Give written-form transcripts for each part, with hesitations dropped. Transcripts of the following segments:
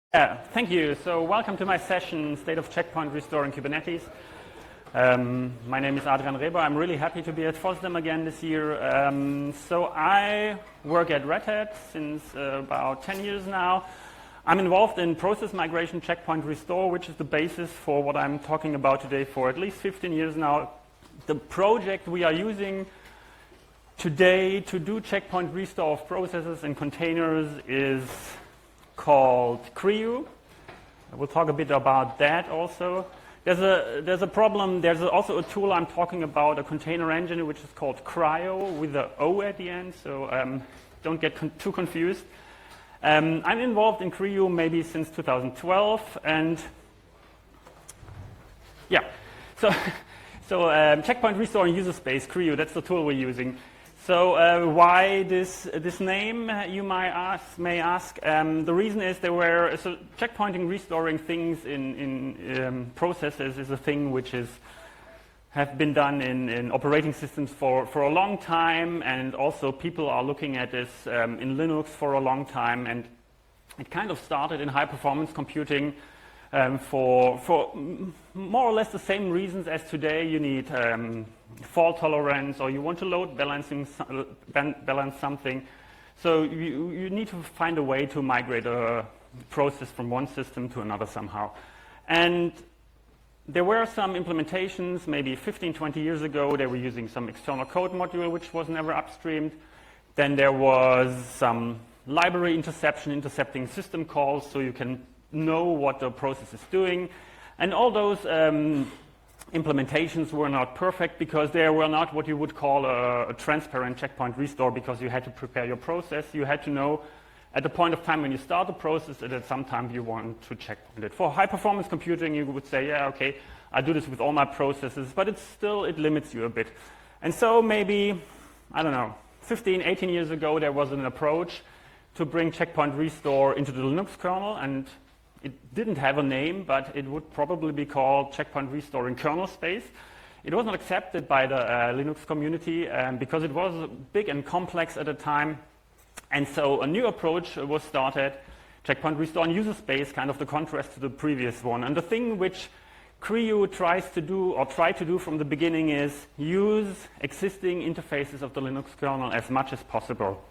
Yeah, thank you. So welcome to my session, State of Checkpoint Restore in Kubernetes. My name is Adrian Reber. I'm really happy to be at FOSDEM again this year. So I work at Red Hat since about 10 years now. I'm involved in process migration checkpoint restore, which is the basis for what I'm talking about today for at least 15 years now. The project we are using today to do checkpoint restore of processes and containers is called CREU. We'll talk a bit about that also. There's a problem. There's also a tool I'm talking about, a container engine, which is called CRI-O with the O at the end, so don't get too confused. I'm involved in CREU maybe since 2012, and yeah, so checkpoint restore in user space, CREU, that's the tool we're using. So why this name, you may ask. The reason is checkpointing, restoring things in processes is a thing which have been done in operating systems for a long time, and also people are looking at this in Linux for a long time, and it kind of started in high performance computing for more or less the same reasons as today. You need fault tolerance, or you want to load balance something. So you need to find a way to migrate a process from one system to another somehow. And there were some implementations, maybe 15, 20 years ago. They were using some external code module, which was never upstreamed. Then there was some library intercepting system calls, so you can know what the process is doing. And all those implementations were not perfect because they were not what you would call a transparent checkpoint restore, because you had to prepare your process. You had to know at the point of time when you start the process that at some time you want to checkpoint it. For high performance computing, you would say, yeah, okay, I do this with all my processes, but it limits you a bit. And so maybe, I don't know, 15, 18 years ago, there was an approach to bring checkpoint restore into the Linux kernel, and it didn't have a name, but it would probably be called checkpoint restore in kernel space. It was not accepted by the Linux community because it was big and complex at the time. And so a new approach was started, checkpoint restore in user space, kind of the contrast to the previous one. And the thing which CREU tried to do from the beginning is use existing interfaces of the Linux kernel as much as possible.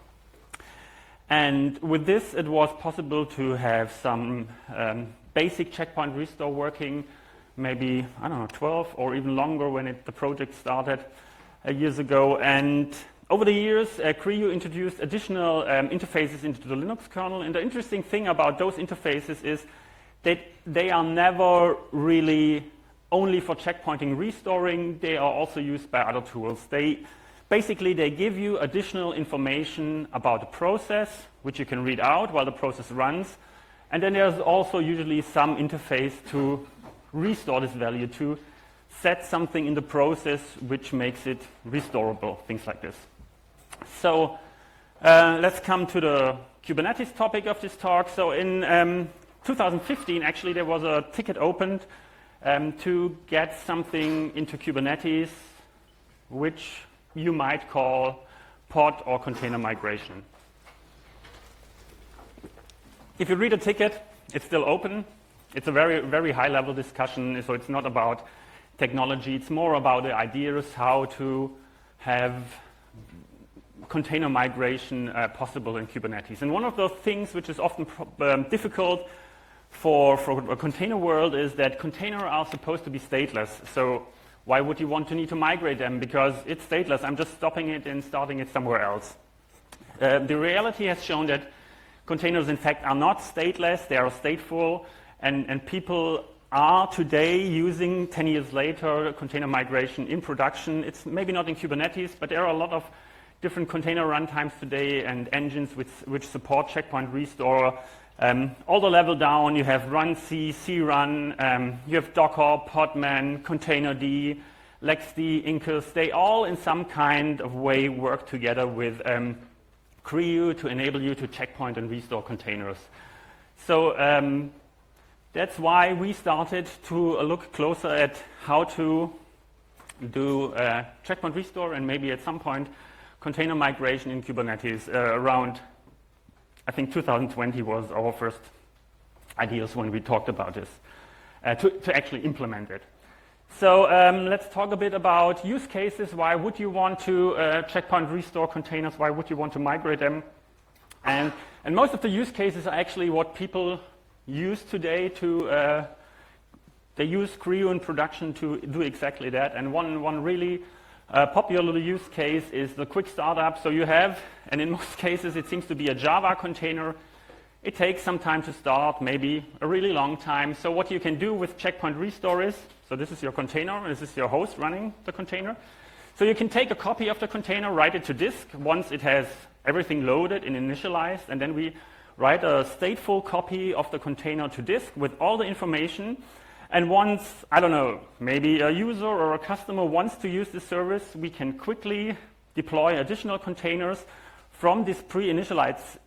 And with this, it was possible to have some basic checkpoint restore working, maybe, 12 or even longer when the project started years ago. And over the years, CREU introduced additional interfaces into the Linux kernel. And the interesting thing about those interfaces is that they are never really only for checkpointing restoring. They are also used by other tools. Basically, they give you additional information about the process, which you can read out while the process runs. And then there's also usually some interface to restore this value, to set something in the process which makes it restorable, things like this. So let's come to the Kubernetes topic of this talk. So in 2015, actually, there was a ticket opened to get something into Kubernetes, which you might call pod or container migration. If you read a ticket, it's still open. It's a very, very high-level discussion, so it's not about technology. It's more about the ideas how to have container migration possible in Kubernetes. And one of the things which is often difficult for a container world is that containers are supposed to be stateless. So why would you want to need to migrate them? Because it's stateless. I'm just stopping it and starting it somewhere else. The reality has shown that containers, in fact, are not stateless. They are stateful. And people are today using, 10 years later, container migration in production. It's maybe not in Kubernetes, but there are a lot of different container runtimes today and engines which support checkpoint restore. All the level down, you have runc, crun, you have Docker, Podman, Containerd, LXD, Incus. They all in some kind of way work together with CREU to enable you to checkpoint and restore containers. So that's why we started to look closer at how to do checkpoint restore and maybe at some point container migration in Kubernetes around I think 2020 was our first ideas when we talked about this, to actually implement it. So let's talk a bit about use cases. Why would you want to checkpoint restore containers? Why would you want to migrate them? And most of the use cases are actually what people use today to, they use Creo in production to do exactly that. And one really popular use case is the quick startup. So you have, and in most cases it seems to be a Java container. It takes some time to start, maybe a really long time. So what you can do with checkpoint restore is, so this is your container, this is your host running the container. So you can take a copy of the container, write it to disk once it has everything loaded and initialized, and then we write a stateful copy of the container to disk with all the information. And once, I don't know, maybe a user or a customer wants to use this service, we can quickly deploy additional containers from this pre-initialized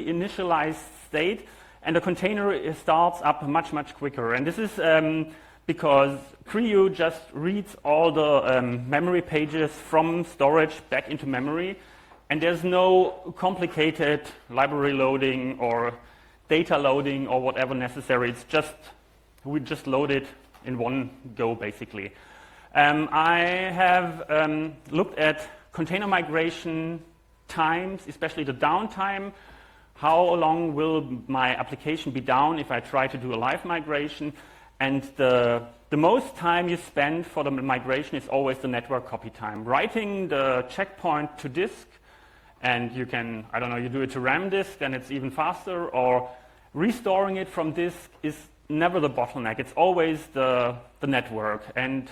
state, and the container starts up much, much quicker. And this is because Creo just reads all the memory pages from storage back into memory, and there's no complicated library loading or data loading or whatever necessary. It's just, we just load it in one go, basically. I have looked at container migration times, especially the downtime. How long will my application be down if I try to do a live migration? And the most time you spend for the migration is always the network copy time. Writing the checkpoint to disk, and you can, I don't know, you do it to RAM disk, then it's even faster, or restoring it from disk is never the bottleneck. It's always the network. And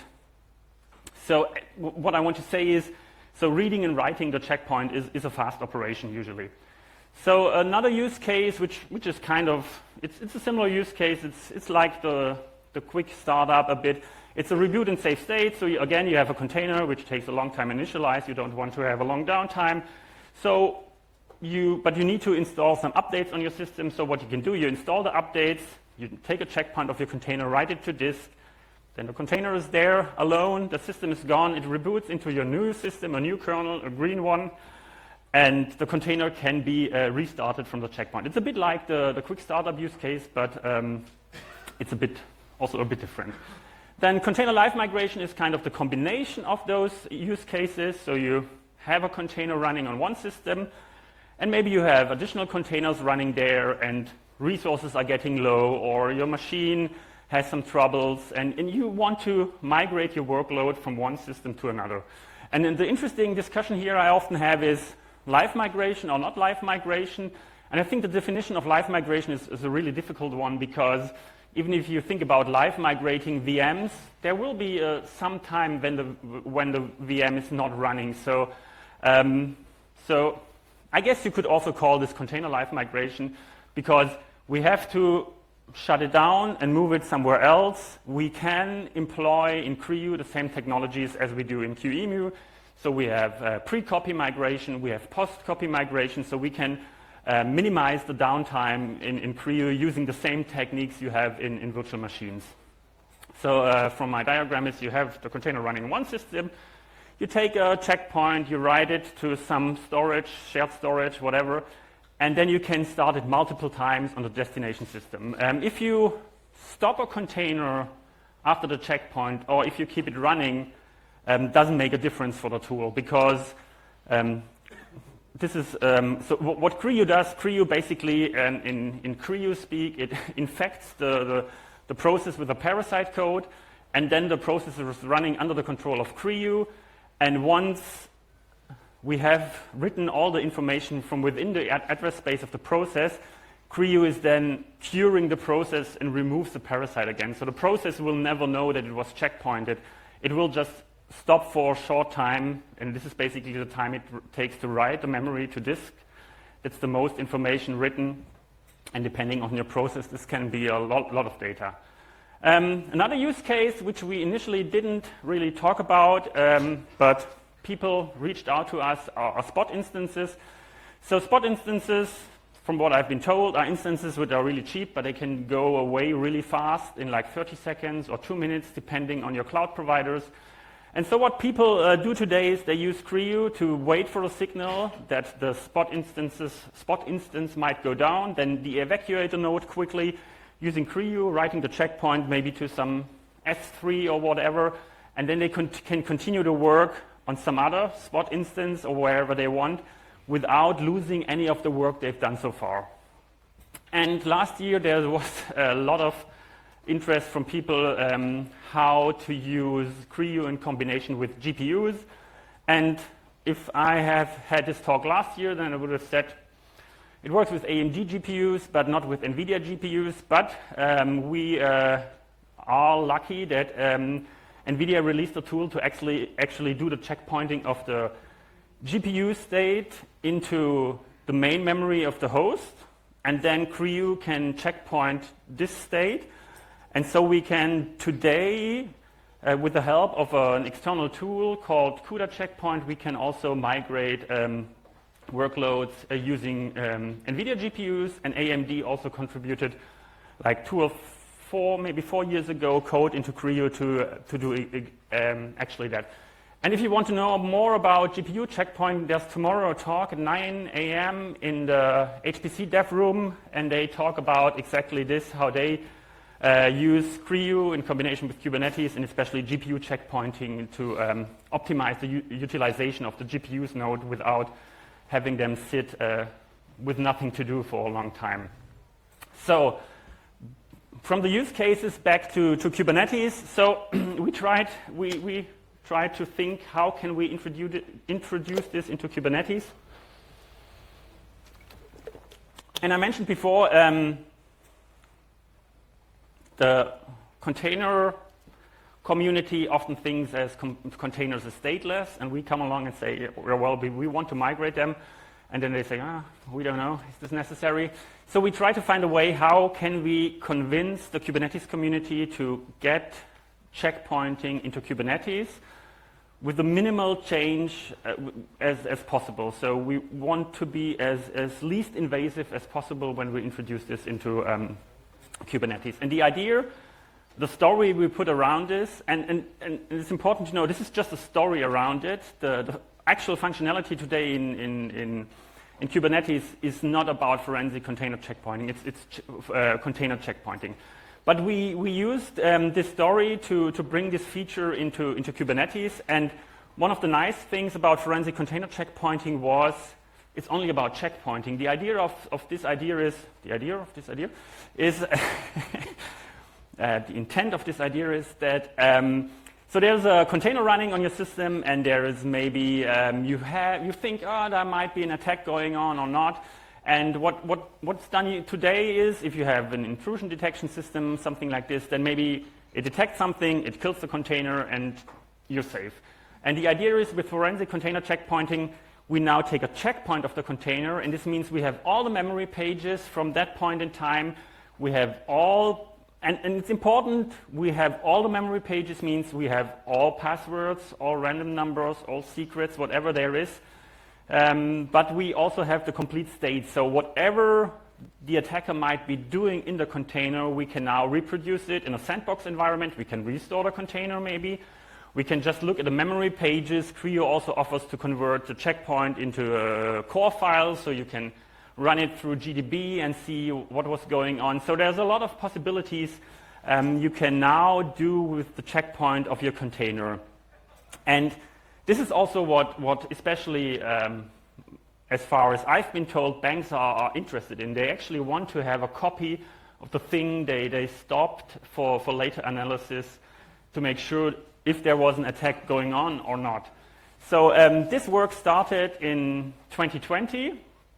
so what I want to say is, so reading and writing the checkpoint is a fast operation usually. So another use case, which is kind of, it's a similar use case. It's like the quick startup a bit. It's a reboot and save state. So again, you have a container which takes a long time to initialize. You don't want to have a long downtime. So but you need to install some updates on your system. So what you can do, you install the updates. You take a checkpoint of your container, write it to disk. Then the container is there alone. The system is gone. It reboots into your new system, a new kernel, a green one. And the container can be restarted from the checkpoint. It's a bit like the quick startup use case, but it's also a bit different. Then container live migration is kind of the combination of those use cases. So you have a container running on one system, and maybe you have additional containers running there, and resources are getting low, or your machine has some troubles, and you want to migrate your workload from one system to another. And then the interesting discussion here I often have is live migration or not live migration. And I think the definition of live migration is a really difficult one, because even if you think about live migrating VMs, there will be some time when the VM is not running. So I guess you could also call this container live migration, because we have to shut it down and move it somewhere else. We can employ in Creo the same technologies as we do in QEMU. So we have pre-copy migration, we have post-copy migration, so we can minimize the downtime in Creo using the same techniques you have in virtual machines. So from my diagram is you have the container running in one system, you take a checkpoint, you write it to some storage, shared storage, whatever, and then you can start it multiple times on the destination system. If you stop a container after the checkpoint, or if you keep it running, doesn't make a difference for the tool, because this is so what Creo does. Creo basically, in Creo speak, it infects the process with a parasite code, and then the process is running under the control of Creo. And once we have written all the information from within the address space of the process, Creo is then curing the process and removes the parasite again. So the process will never know that it was checkpointed. It will just stop for a short time, and this is basically the time it takes to write the memory to disk. It's the most information written, and depending on your process, this can be a lot of data. Another use case, which we initially didn't really talk about, but people reached out to us, are Spot instances. So Spot instances, from what I've been told, are instances which are really cheap, but they can go away really fast in like 30 seconds or 2 minutes, depending on your cloud providers. And so what people do today is they use Creo to wait for a signal that the Spot instance might go down, then deevacuate the node quickly, using CRI-U, writing the checkpoint maybe to some S3 or whatever, and then they can continue to work on some other Spot instance or wherever they want without losing any of the work they've done so far. And last year there was a lot of interest from people how to use CRI-U in combination with GPUs. And if I have had this talk last year, then I would have said it works with AMD GPUs, but not with NVIDIA GPUs. But we are lucky that NVIDIA released a tool to actually do the checkpointing of the GPU state into the main memory of the host, and then CRI-U can checkpoint this state. And so we can today, with the help of an external tool called CUDA Checkpoint, we can also migrate workloads using NVIDIA GPUs, and AMD also contributed like 2 or 4, maybe 4 years ago, code into CRI-U to do actually that. And if you want to know more about GPU checkpoint, there's tomorrow a talk at 9 a.m. in the HPC dev room, and they talk about exactly this, how they use CRI-U in combination with Kubernetes and especially GPU checkpointing to optimize the utilization of the GPUs node without having them sit with nothing to do for a long time. So from the use cases back to Kubernetes, so we tried to think how can we introduce this into Kubernetes. And I mentioned before the container community often thinks as containers are stateless, and we come along and say, well, we want to migrate them. And then they say, we don't know, is this necessary? So we try to find a way, how can we convince the Kubernetes community to get checkpointing into Kubernetes with the minimal change as possible. So we want to be as least invasive as possible when we introduce this into Kubernetes. And the idea, the story we put around this, and it's important to know, this is just a story around it. The actual functionality today in Kubernetes is not about forensic container checkpointing, it's container checkpointing. But we used this story to bring this feature into Kubernetes, and one of the nice things about forensic container checkpointing was it's only about checkpointing. The idea of this idea is the intent of this idea is that so there's a container running on your system, and there is maybe you think, there might be an attack going on or not. And what's done today is, if you have an intrusion detection system, something like this, then maybe it detects something, it kills the container, and you're safe. And the idea is, with forensic container checkpointing, we now take a checkpoint of the container, and this means we have all the memory pages from that point in time. We have all, and it's important, we have all the memory pages means we have all passwords, all random numbers, all secrets, whatever there is. But we also have the complete state. So whatever the attacker might be doing in the container, we can now reproduce it in a sandbox environment. We can restore the container maybe. We can just look at the memory pages. CRI-U also offers to convert the checkpoint into a core file, so you can run it through GDB and see what was going on. So there's a lot of possibilities you can now do with the checkpoint of your container. And this is also what especially, as far as I've been told, banks are interested in. They actually want to have a copy of the thing they stopped for later analysis to make sure if there was an attack going on or not. So this work started in 2020.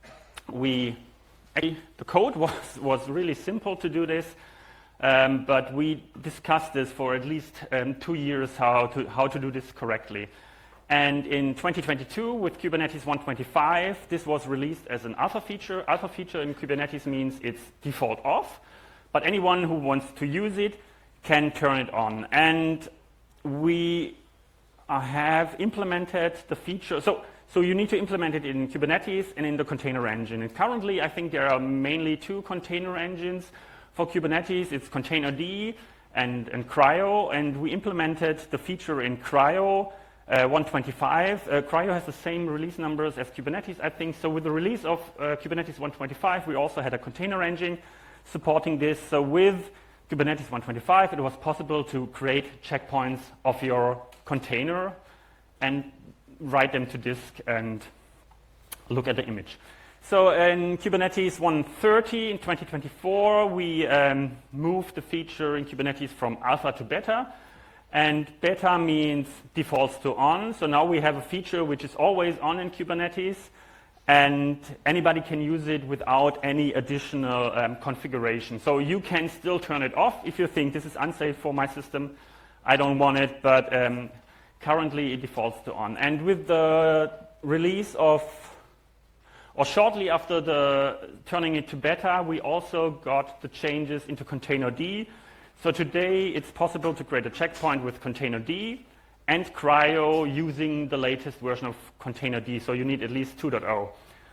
The code was really simple to do this, but we discussed this for at least 2 years how to do this correctly. And in 2022, with Kubernetes 1.25, this was released as an alpha feature. Alpha feature in Kubernetes means it's default off, but anyone who wants to use it can turn it on. And we have implemented the feature. So you need to implement it in Kubernetes and in the container engine. And currently, I think there are mainly 2 container engines for Kubernetes. It's Containerd and CRI-O, and we implemented the feature in CRI-O 1.25. CRI-O has the same release numbers as Kubernetes, I think. So with the release of Kubernetes 1.25, we also had a container engine. supporting this. So with Kubernetes 125, it was possible to create checkpoints of your container and write them to disk and look at the image. So in Kubernetes 130 in 2024, we moved the feature in Kubernetes from alpha to beta. And beta means defaults to on. So now we have a feature which is always on in Kubernetes, and anybody can use it without any additional configuration. So you can still turn it off if you think this is unsafe for my system. I don't want it, but currently it defaults to on. And with the release of, or shortly after the turning it to beta, we also got the changes into Containerd. So today it's possible to create a checkpoint with Containerd and CRI-O using the latest version of Containerd. So you need at least 2.0.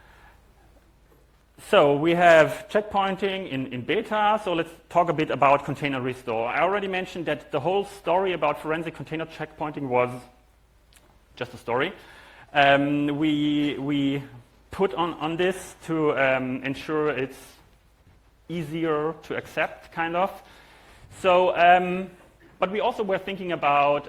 So we have checkpointing in beta. So let's talk a bit about container restore. I already mentioned that the whole story about forensic container checkpointing was just a story. We put on this to ensure it's easier to accept, kind of. So, but we also were thinking about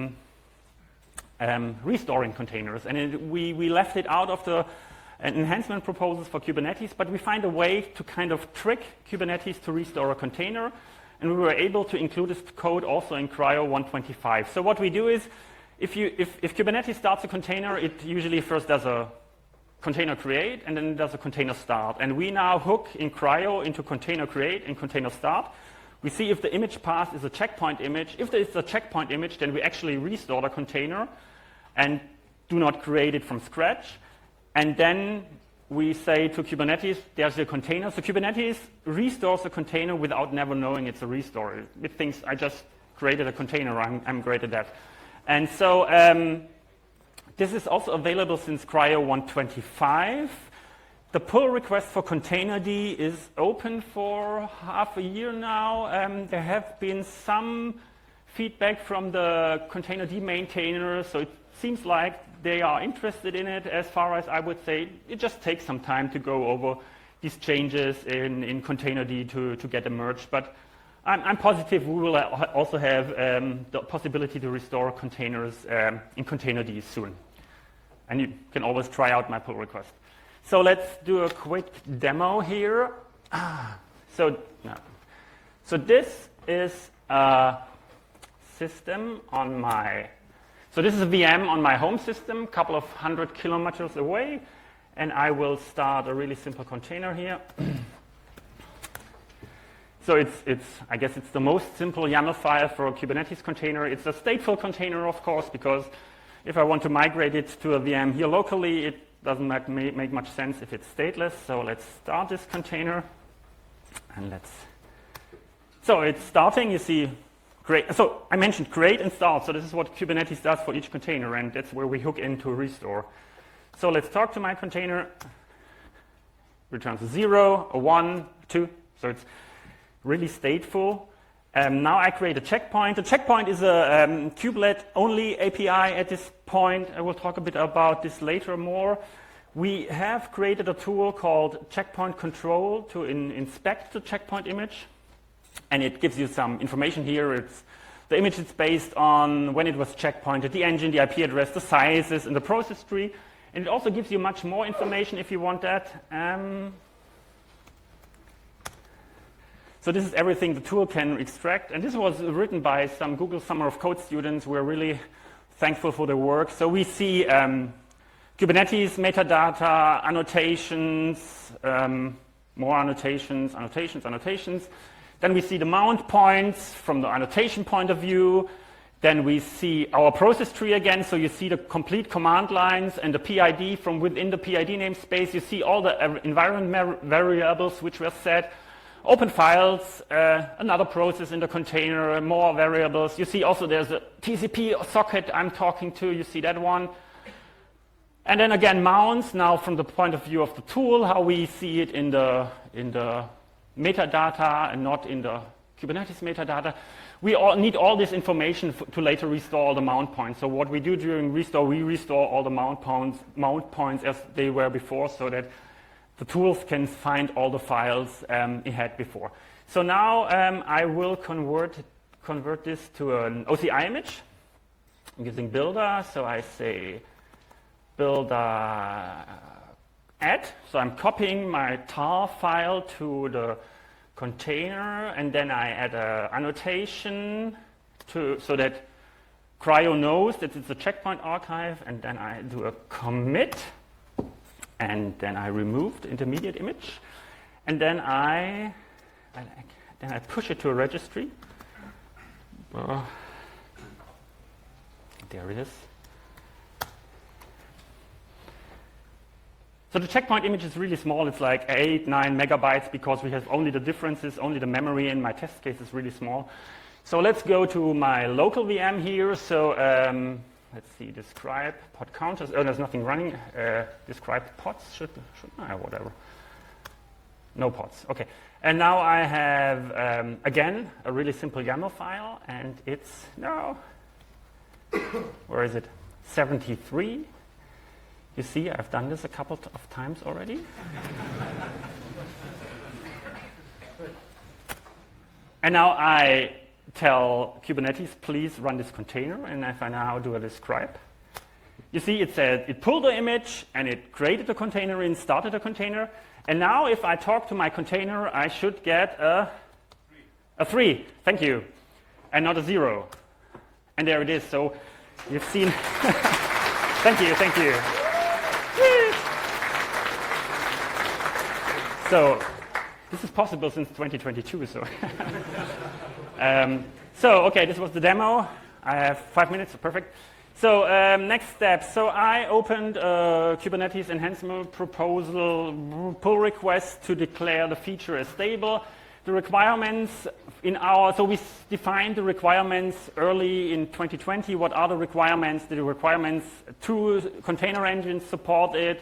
restoring containers, and we left it out of the enhancement proposals for Kubernetes, but we find a way to kind of trick Kubernetes to restore a container, and we were able to include this code also in CRI-O 125. So what we do is, if Kubernetes starts a container, it usually first does a container create, and then it does a container start. And we now hook in CRI-O into container create and container start. We see if the image path is a checkpoint image. If there is a checkpoint image, then we actually restore the container and do not create it from scratch. And then we say to Kubernetes, there's a container. So Kubernetes restores a container without never knowing it's a restore. It thinks, I just created a container, I'm great at that. And so this is also available since CRI-O 125. The pull request for Containerd is open for half a year now. There have been some feedback from the Containerd maintainers, so it seems like they are interested in it. As far as I would say, it just takes some time to go over these changes in Containerd to get them merged. But I'm positive we will also have the possibility to restore containers in Containerd soon. And you can always try out my pull request. So let's do a quick demo here. So this is a system on my, so this is a VM on my home system, a couple of 100 kilometers away, and I will start a really simple container here. So I guess it's the most simple YAML file for a Kubernetes container. It's a stateful container, of course, because if I want to migrate it to a VM here locally, it doesn't make much sense if it's stateless. So let's start this container, and so it's starting. You see, create. So I mentioned create and start. So this is what Kubernetes does for each container, and that's where we hook into restore. So let's talk to my container. Returns a 0, a 1, 2. So it's really stateful. Now I create a checkpoint. The checkpoint is a kubelet-only API at this point. I will talk a bit about this later more. We have created a tool called Checkpoint Control to inspect the checkpoint image. And it gives you some information here. The image is based on when it was checkpointed, the engine, the IP address, the sizes, and the process tree. And it also gives you much more information if you want that. So this is everything the tool can extract. And this was written by some Google Summer of Code students. We're really thankful for their work. So we see Kubernetes metadata, annotations, more annotations. Then we see the mount points from the annotation point of view. Then we see our process tree again. So you see the complete command lines and the PID from within the PID namespace. You see all the environment variables which were set. Open files, another process in the container, more variables. You see also there's a TCP socket I'm talking to. You see that one. And then again, mounts, now from the point of view of the tool, how we see it in the metadata and not in the Kubernetes metadata. We all need all this information to later restore all the mount points. So what we do during restore, we restore all the mount points as they were before, so that the tools can find all the files it had before. So now I will convert this to an OCI image using Builder. So I say Builder add. So I'm copying my tar file to the container, and then I add an annotation so that CRI-O knows that it's a checkpoint archive, and then I do a commit, and then I remove the intermediate image, and then I push it to a registry. There it is. So the checkpoint image is really small. It's like 8, 9 megabytes because we have only the differences, only the memory, and my test case is really small. So let's go to my local VM here. So let's see, describe pod counters. Oh, there's nothing running. Describe pods, should whatever. No pods, okay. And now I have, again, a really simple YAML file, and it's, no, where is it? 73. You see, I've done this a couple of times already. And now I tell Kubernetes, please run this container, and if I now do a describe, you see it said it pulled the image, and it created a container and started a container. And now if I talk to my container, I should get a 3, thank you, and not a 0. And there it is. So you've seen, thank you. So this is possible since 2022. So okay, this was the demo. I have 5 minutes, perfect. So next step. So I opened a Kubernetes enhancement proposal pull request to declare the feature as stable. The requirements so we defined the requirements early in 2020. What are the requirements? The requirements to container engines support it.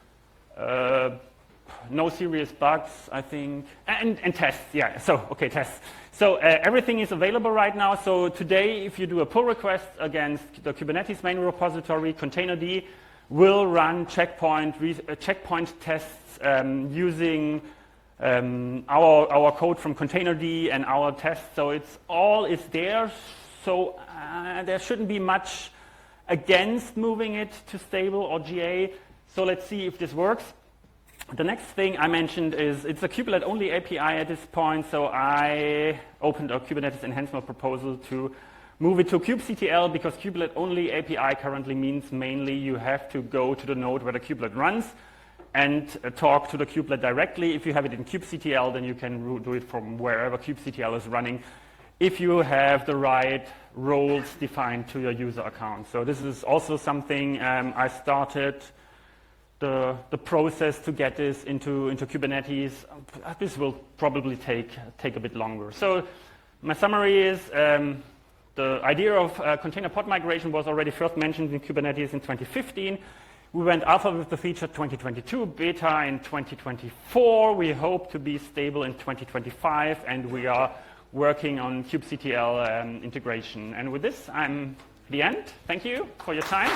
No serious bugs, I think, and tests, yeah, so, okay, tests. So everything is available right now. So today, if you do a pull request against the Kubernetes main repository, Containerd will run checkpoint tests using our code from Containerd and our tests. So it's all is there. So there shouldn't be much against moving it to stable or GA. So let's see if this works. The next thing I mentioned is it's a kubelet-only API at this point, so I opened a Kubernetes enhancement proposal to move it to kubectl, because kubelet-only API currently means mainly you have to go to the node where the kubelet runs and talk to the kubelet directly. If you have it in kubectl, then you can do it from wherever kubectl is running, if you have the right roles defined to your user account. So this is also something I started the process to get this into Kubernetes. This will probably take a bit longer. So my summary is the idea of container pod migration was already first mentioned in Kubernetes in 2015. We went alpha with the feature 2022, beta in 2024. We hope to be stable in 2025, and we are working on kubectl integration. And with this, I'm at the end. Thank you for your time.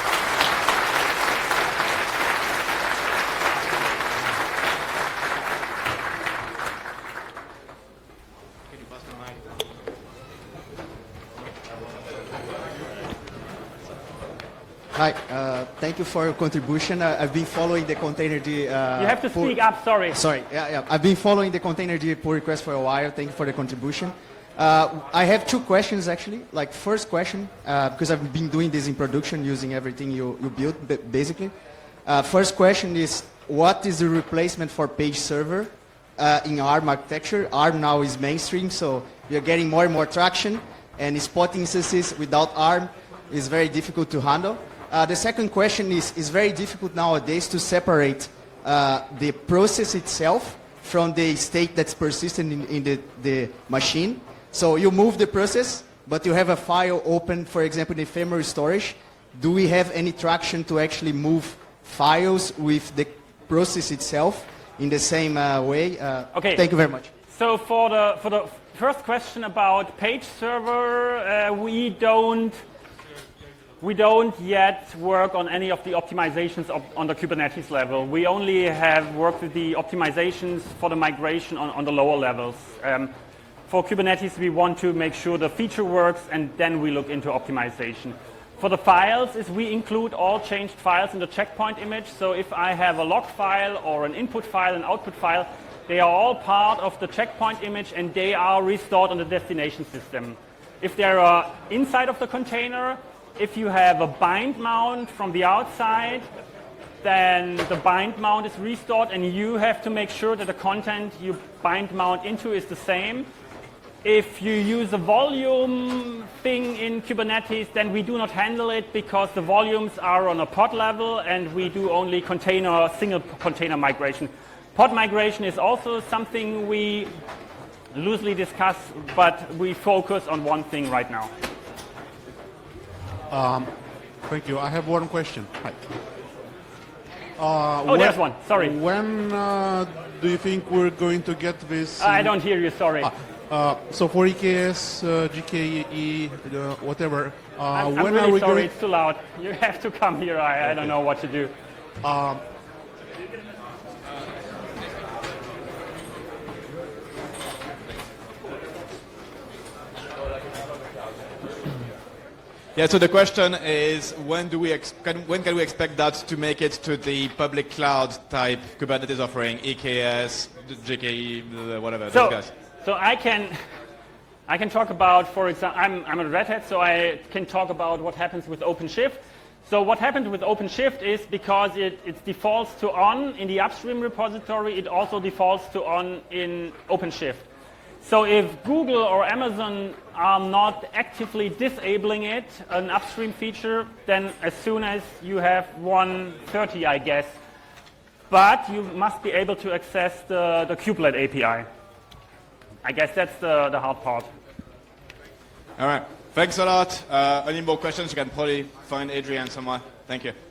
Hi, thank you for your contribution. I've been following the Containerd. You have to speak up, sorry. Sorry, yeah. I've been following the Containerd pull request for a while. Thank you for the contribution. I have 2 questions actually. Like first question, because I've been doing this in production using everything you built basically. First question is, what is the replacement for page server in ARM architecture? ARM now is mainstream, so we are getting more and more traction, and spot instances without ARM is very difficult to handle. The second question is very difficult nowadays to separate the process itself from the state that's persistent in the machine. So you move the process, but you have a file open, for example, in ephemeral storage. Do we have any traction to actually move files with the process itself in the same way? Okay. Thank you very much. So for the first question about page server, we don't. We don't yet work on any of the optimizations on the Kubernetes level. We only have worked with the optimizations for the migration on the lower levels. For Kubernetes, we want to make sure the feature works, and then we look into optimization. For the files, we include all changed files in the checkpoint image. So if I have a log file or an input file, an output file, they are all part of the checkpoint image, and they are restored on the destination system. If they are inside of the container, if you have a bind mount from the outside, then the bind mount is restored, and you have to make sure that the content you bind mount into is the same. If you use a volume thing in Kubernetes, then we do not handle it because the volumes are on a pod level, and we do only single container migration. Pod migration is also something we loosely discuss, but we focus on one thing right now. Thank you. I have one question. Hi. There's one. Sorry. When do you think we're going to get this? I don't hear you. Sorry. So for EKS, GKE, whatever. I'm when really are we sorry. going? It's too loud. You have to come here. I don't know what to do. Yeah, so the question is, when can we expect that to make it to the public cloud type Kubernetes offering, EKS, GKE, whatever, those guys? So I can talk about, for example, I'm a Red Hat, so I can talk about what happens with OpenShift. So what happens with OpenShift is because it defaults to on in the upstream repository, it also defaults to on in OpenShift. So if Google or Amazon are not actively disabling it, an upstream feature, then as soon as you have 130, I guess. But you must be able to access the kubelet API. I guess that's the hard part. All right. Thanks a lot. Any more questions? You can probably find Adrian somewhere. Thank you.